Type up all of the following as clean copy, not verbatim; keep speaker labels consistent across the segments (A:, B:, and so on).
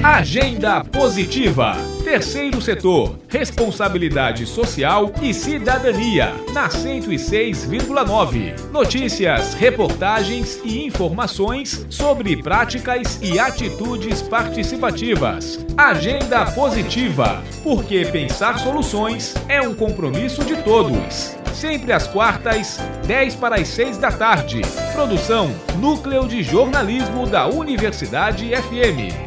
A: Agenda Positiva. Terceiro setor, responsabilidade social e cidadania, na 106,9. Notícias, reportagens e informações sobre práticas e atitudes participativas. Agenda Positiva, porque pensar soluções é um compromisso de todos. Sempre às quartas, 10 para as 6 da tarde. Produção Núcleo de Jornalismo da Universidade FM.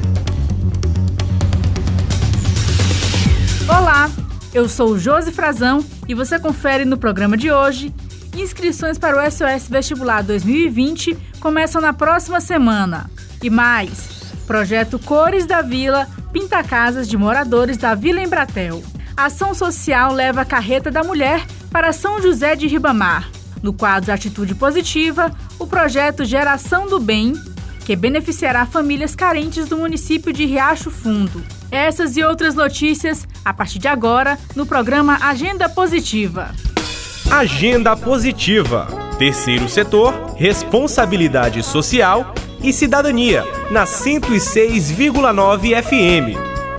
B: Olá, eu sou Josi Frazão e você confere no programa de hoje. Inscrições para o SOS Vestibular 2020 começam na próxima semana. E mais, projeto Cores da Vila pinta casas de moradores da Vila Embratel. Ação social leva a carreta da mulher para São José de Ribamar. No quadro Atitude Positiva, o projeto Geração do Bem, que beneficiará famílias carentes do município de Riacho Fundo. Essas e outras notícias, a partir de agora, no programa Agenda Positiva.
C: Agenda Positiva. Terceiro setor, responsabilidade social e cidadania, na 106,9 FM.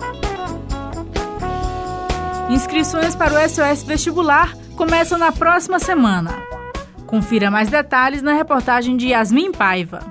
B: Inscrições para o SOS Vestibular começam na próxima semana. Confira mais detalhes na reportagem de Yasmin Paiva.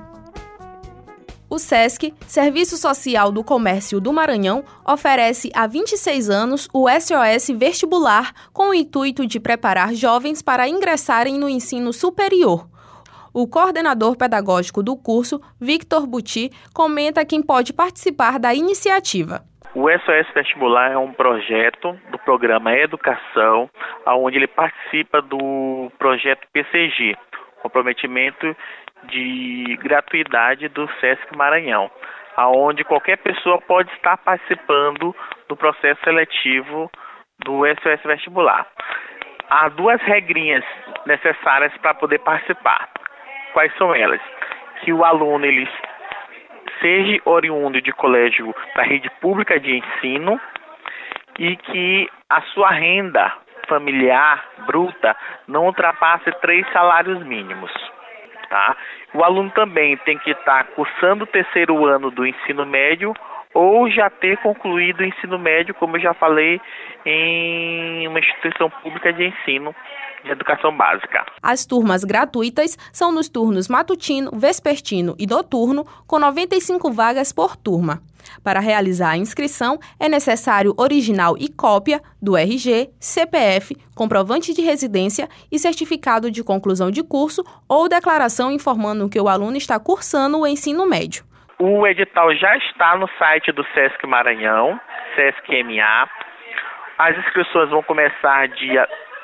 D: O SESC, Serviço Social do Comércio do Maranhão, oferece há 26 anos o SOS Vestibular com o intuito de preparar jovens para ingressarem no ensino superior. O coordenador pedagógico do curso, Victor Buti, comenta quem pode participar da iniciativa.
E: O SOS Vestibular é um projeto do programa Educação, onde ele participa do projeto PCG, comprometimento de gratuidade do SESC Maranhão, onde qualquer pessoa pode estar participando do processo seletivo do SOS Vestibular. Há duas regrinhas necessárias para poder participar. Quais são elas? Que o aluno ele seja oriundo de colégio da rede pública de ensino e que a sua renda familiar bruta não ultrapasse 3 salários mínimos. Tá? O aluno também tem que estar cursando o terceiro ano do ensino médio ou já ter concluído o ensino médio, como eu já falei, em uma instituição pública de ensino de educação básica.
D: As turmas gratuitas são nos turnos matutino, vespertino e noturno, com 95 vagas por turma. Para realizar a inscrição, é necessário original e cópia do RG, CPF, comprovante de residência e certificado de conclusão de curso ou declaração informando que o aluno está cursando o ensino médio.
E: O edital já está no site do SESC Maranhão, SESC MA. As inscrições vão começar dia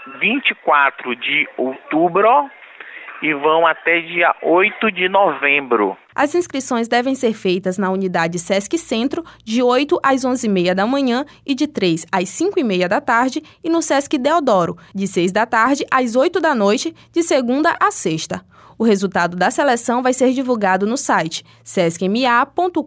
E: 24 de outubro e vão até dia 8 de novembro.
D: As inscrições devem ser feitas na unidade SESC Centro de 8 às 11h30 da manhã e de 3 às 5h30 da tarde e no SESC Deodoro, de 6 da tarde às 8 da noite, de segunda a sexta. O resultado da seleção vai ser divulgado no site sescma.com.br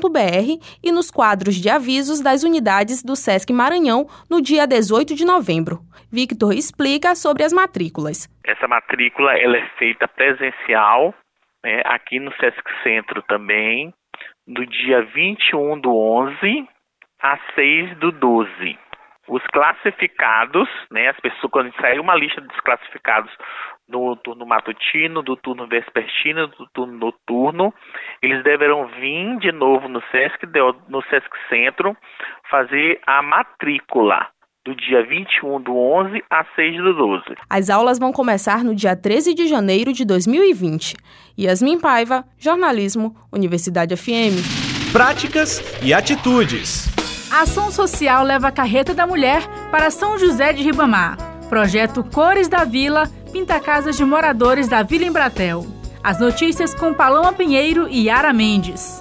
D: e nos quadros de avisos das unidades do SESC Maranhão no dia 18 de novembro. Victor explica sobre as matrículas.
E: Essa matrícula ela é feita presencial, aqui no SESC Centro também, do dia 21/11 a 6/12. Os classificados, as pessoas, quando sair uma lista dos classificados no turno matutino, do turno vespertino, do turno noturno, eles deverão vir de novo no SESC Centro fazer a matrícula do dia 21/11 a 6/12.
D: As aulas vão começar no dia 13 de janeiro de 2020. Yasmin Paiva, Jornalismo, Universidade FM.
C: Práticas e atitudes.
B: A ação social leva a carreta da mulher para São José de Ribamar. Projeto Cores da Vila pinta casas de moradores da Vila Embratel. As notícias com Paloma Pinheiro e Yara Mendes.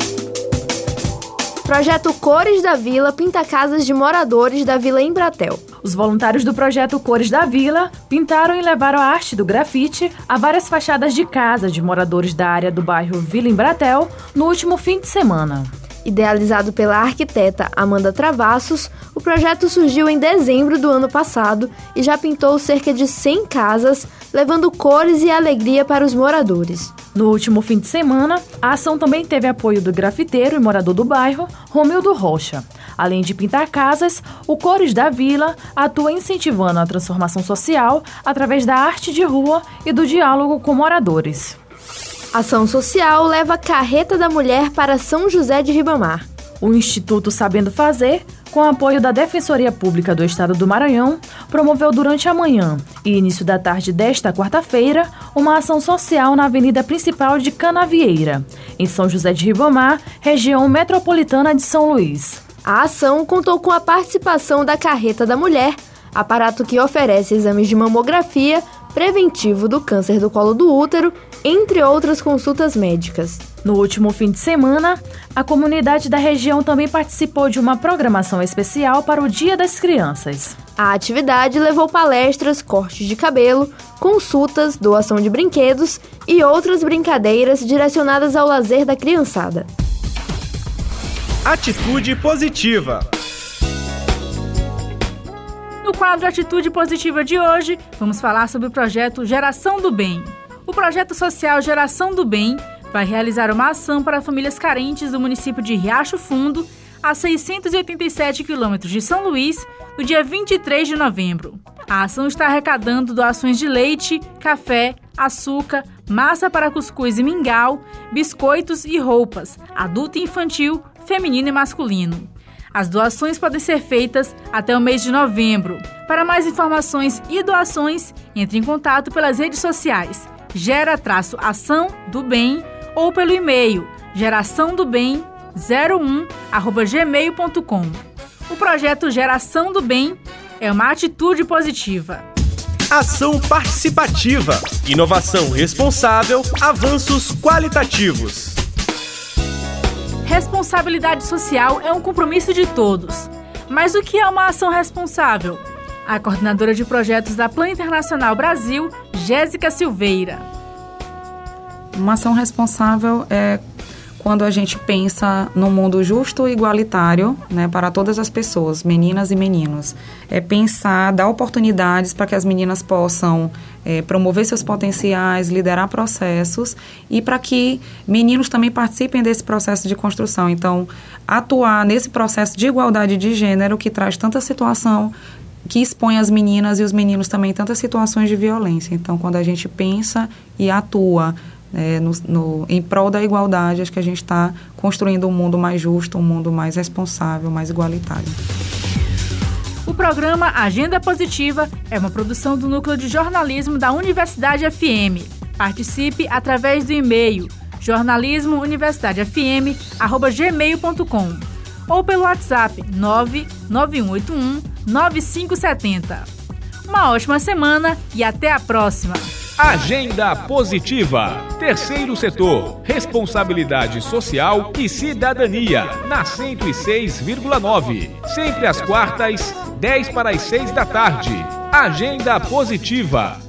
F: Projeto Cores da Vila pinta casas de moradores da Vila Embratel.
B: Os voluntários do projeto Cores da Vila pintaram e levaram a arte do grafite a várias fachadas de casa de moradores da área do bairro Vila Embratel no último fim de semana.
F: Idealizado pela arquiteta Amanda Travassos, o projeto surgiu em dezembro do ano passado e já pintou cerca de 100 casas, levando cores e alegria para os moradores.
B: No último fim de semana, a ação também teve apoio do grafiteiro e morador do bairro, Romildo Rocha. Além de pintar casas, o Cores da Vila atua incentivando a transformação social através da arte de rua e do diálogo com moradores.
F: Ação social leva a Carreta da Mulher para São José de Ribamar.
B: O Instituto Sabendo Fazer, com apoio da Defensoria Pública do Estado do Maranhão, promoveu durante a manhã e início da tarde desta quarta-feira uma ação social na avenida principal de Canavieira, em São José de Ribamar, região metropolitana de São Luís.
F: A ação contou com a participação da Carreta da Mulher, aparato que oferece exames de mamografia, preventivo do câncer do colo do útero, entre outras consultas médicas.
B: No último fim de semana, a comunidade da região também participou de uma programação especial para o Dia das Crianças.
F: A atividade levou palestras, cortes de cabelo, consultas, doação de brinquedos e outras brincadeiras direcionadas ao lazer da criançada.
C: Atitude positiva.
B: No quadro Atitude Positiva de hoje, vamos falar sobre o projeto Geração do Bem. O projeto social Geração do Bem vai realizar uma ação para famílias carentes do município de Riacho Fundo, a 687 quilômetros de São Luís, no dia 23 de novembro. A ação está arrecadando doações de leite, café, açúcar, massa para cuscuz e mingau, biscoitos e roupas, adulto e infantil, feminino e masculino. As doações podem ser feitas até o mês de novembro. Para mais informações e doações, entre em contato pelas redes sociais Gera-Ação do Bem ou pelo e-mail geraçãodobem01@gmail.com. O projeto Geração do Bem é uma atitude positiva.
C: Ação participativa. Inovação responsável. Avanços qualitativos.
B: Responsabilidade social é um compromisso de todos. Mas o que é uma ação responsável? A coordenadora de projetos da Plan Internacional Brasil, Jéssica Silveira.
G: Uma ação responsável é quando a gente pensa num mundo justo e igualitário, né, para todas as pessoas, meninas e meninos. É pensar, dar oportunidades para que as meninas possam promover seus potenciais, liderar processos e para que meninos também participem desse processo de construção. Então, atuar nesse processo de igualdade de gênero que traz tanta situação, que expõe as meninas e os meninos também tantas situações de violência. Então, quando a gente pensa e atua em prol da igualdade, acho que a gente está construindo um mundo mais justo, um mundo mais responsável, mais igualitário.
B: O programa Agenda Positiva é uma produção do Núcleo de Jornalismo da Universidade FM. Participe através do e-mail jornalismouniversidadefm@gmail.com ou pelo WhatsApp 99181-9570. Uma ótima semana e até a próxima!
A: Agenda Positiva. Terceiro setor. Responsabilidade social e cidadania. Na 106,9. Sempre às quartas, 10 para as 6 da tarde. Agenda Positiva.